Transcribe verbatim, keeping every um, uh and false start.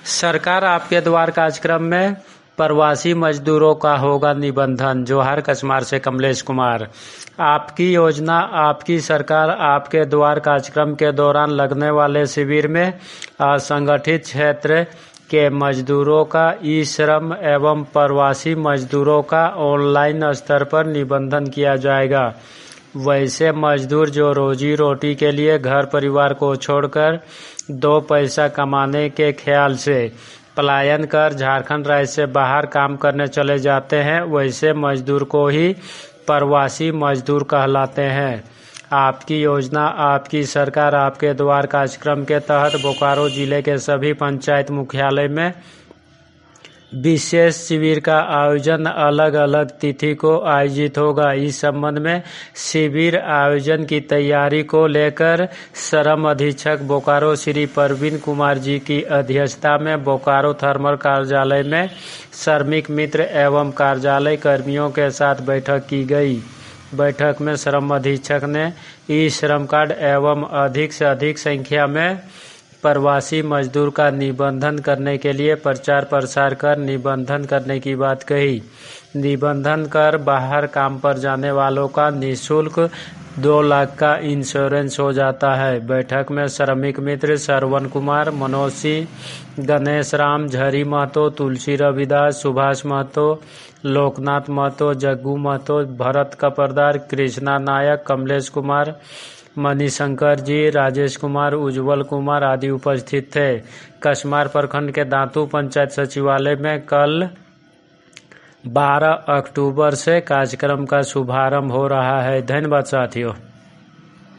सरकार आपके द्वार कार्यक्रम में प्रवासी मजदूरों का होगा निबंधन। जोहार कचमार से कमलेश कुमार। आपकी योजना आपकी सरकार आपके द्वार कार्यक्रम के दौरान लगने वाले शिविर में असंगठित क्षेत्र के मजदूरों का ई श्रम एवं प्रवासी मजदूरों का ऑनलाइन स्तर पर निबंधन किया जाएगा। वैसे मजदूर जो रोजी रोटी के लिए घर परिवार को छोड़कर दो पैसा कमाने के ख्याल से पलायन कर झारखंड राज्य से बाहर काम करने चले जाते हैं, वैसे मजदूर को ही प्रवासी मजदूर कहलाते हैं। आपकी योजना आपकी सरकार आपके द्वार कार्यक्रम के तहत बोकारो जिले के सभी पंचायत मुख्यालय में विशेष शिविर का आयोजन अलग अलग तिथि को आयोजित होगा। इस संबंध में शिविर आयोजन की तैयारी को लेकर श्रम अधीक्षक बोकारो श्री प्रवीण कुमार जी की अध्यक्षता में बोकारो थर्मल कार्यालय में श्रमिक मित्र एवं कार्यालय कर्मियों के साथ बैठक की गई। बैठक में श्रम अधीक्षक ने ई श्रम कार्ड एवं अधिक से अधिक संख्या में प्रवासी मजदूर का निबंधन करने के लिए प्रचार प्रसार कर निबंधन करने की बात कही। निबंधन कर बाहर काम पर जाने वालों का निःशुल्क दो लाख का इंश्योरेंस हो जाता है। बैठक में श्रमिक मित्र श्रवण कुमार, मनोज सिंह, गणेश राम, झरी महतो, तुलसी रविदास, सुभाष महतो, लोकनाथ महतो, जग्गू महतो, भरत कपरदार, कृष्णा नायक, कमलेश कुमार, मणिशंकर जी, राजेश कुमार, उज्जवल कुमार आदि उपस्थित थे। कचमार प्रखंड के दांतू पंचायत सचिवालय में कल बारह अक्टूबर से कार्यक्रम का शुभारंभ हो रहा है। धन्यवाद साथियों।